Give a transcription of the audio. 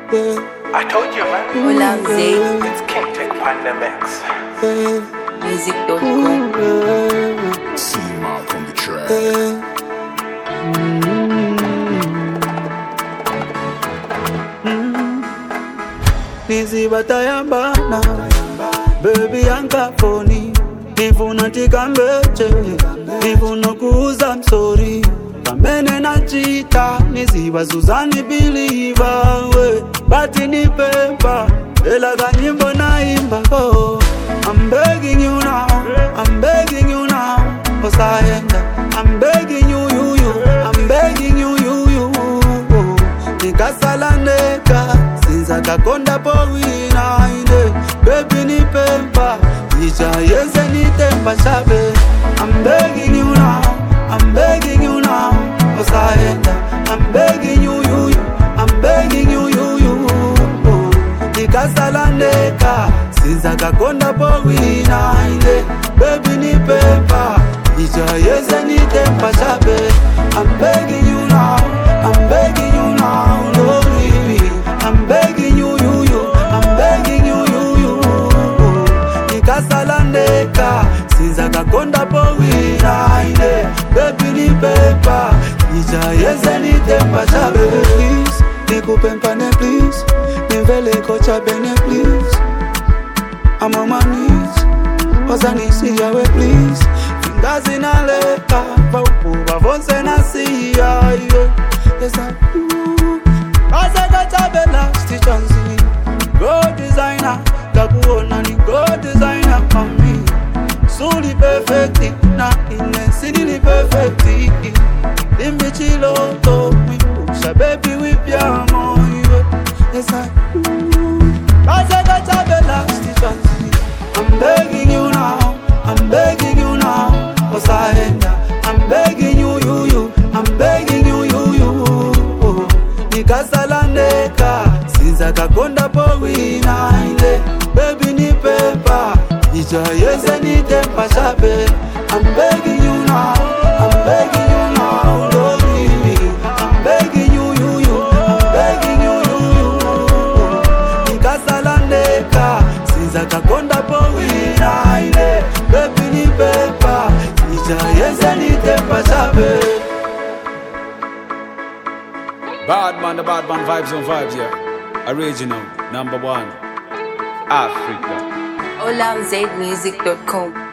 I told you, man. Hola, Zay. It's King Tech Pandemics. Music.com. See Mark on the track. Nizibatayambana baby yankafoni nifuna tikambeche nifuna kuuza msori kamene na chita niziba Suzani biliva we bati nipepa ela kanyimbo naimba oh I'm begging you now I'm begging you now Osaenda I'm begging you I'm begging you nikasalaneka sinza kakonda powina ine baby ni pempa ija yeze ni tempa shabe I'm begging you now I'm begging you now Osaenda I'm begging you I'm begging you nikasalaneka sinza kakonda powina ine baby ni pempa ija yeze ni tempa shabe I'm begging you now I'm begging you now, no baby. I'm begging you, I'm begging you. Nikasalandeka, sinza kakonda powina ine, baby ni pepa, ija yeze ni tempa chabe. Please, nikupempa ne please, nivele kocha bene please. I'm on my knees, ozanisi yawe please. Fingers inaleka, paupu wavonse nasiya, yes I do. As I got a bella stitch on me. Go designer, kakuona ni go designer for me. Suli perfecti, na inensini ni perfecti. Imbichilo to me, pusha baby whip your money. Yes I do. As I got a bella stitch on me. I'm begging you now, I'm begging you now. Osaenda, I'm begging you. I'm begging you. Nikasalandeka, sinza kakonda powina ile, baby ni pepa, ija yeze ni tempa shabe. I'm begging you now, I'm begging you now, no baby. I'm begging you, I'm begging you. Nikasalandeka, sinza kakonda powina ile, baby ni pepa, ija yeze ni tempa shabe. Bad man, the bad man vibes on vibes, yeah. Original, #1, Africa. Hola, ZaidMusic.com.